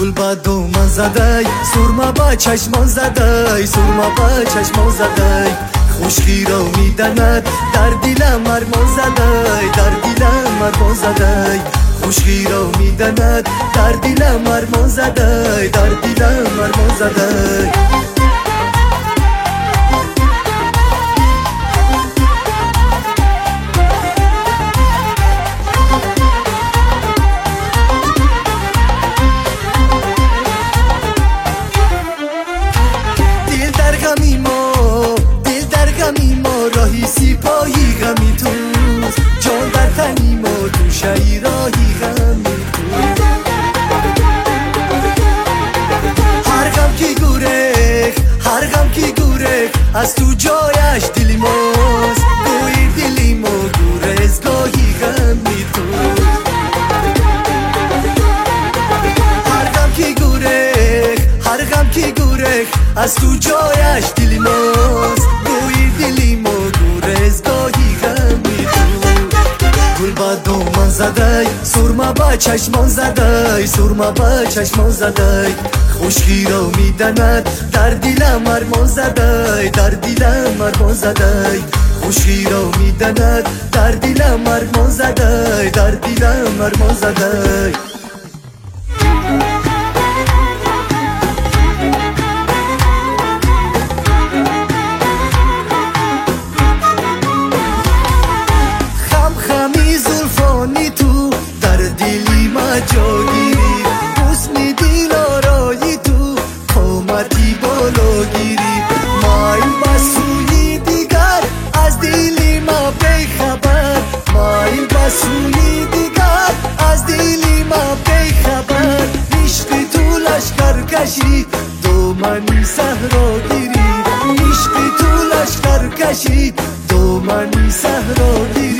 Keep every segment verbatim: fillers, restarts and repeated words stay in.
گل با دومن زده سرما با چشمان زده سرما با چشمان زده خوشگی رو میدند در دلم مرمان زده در دلم مرمان زده خوشگی رو میدند در دلم مرمان زده در دلم مرمان زده راهی سیپاهی غمی توست جان در تنی ما دوشهی راهی غمی توست هر غم کی گورک هر غم کی گورک از تو جایش دلی ماست گوی دلی ما گورز گاهی غمی توست هر غم کی گورک هر غم کی گورک از تو جایش دلی ماست گوی دلی ما گورزگاهی غمی تو گل با دومن زده سرما با چشمان زده سرما با چشمان زده خوشگی رو میدند در دلم مرمان زده در دلم مرمان زده خوشگی رو میدند در دلم مرمان زده در دلم مرمان زده جاگیری حسن دل آرایی تو قامتی بالا گیری مایل بسوی دیگر از دل ما بیخبر مایل بسوی دیگر از دل ما بیخبر عشق تو لشکر کشی دومنی صحرا گیری عشق تو لشکر کشی دومنی صحرا گیری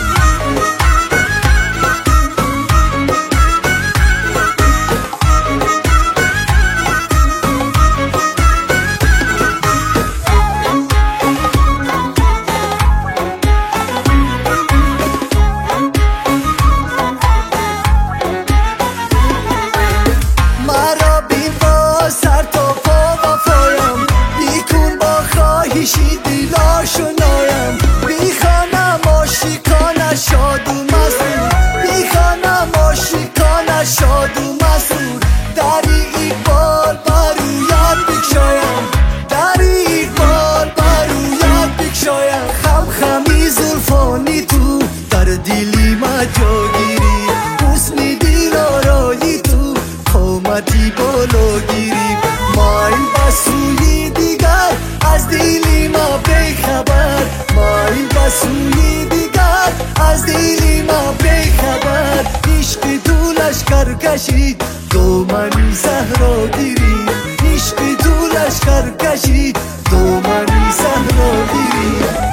دیلاشو نایم بیخانم آشیکانه شاد و مسرور بیخانم آشیکانه شاد و مسرور دری اقبال برویت بکشایم دری اقبال برویت بکشایم خم خمی زلفانی تو در دلی ما جاگیری حسن دل آرایی تو قامتی بالا گیری مایل بسوی دیگر از دلی ما بیخبر مایل بسوی دیگر از دلی ما بیخبر عشق تو لشکر کشید دومنی صحرا گیری عشق تو لشکر کشید دومنی صحرا گیری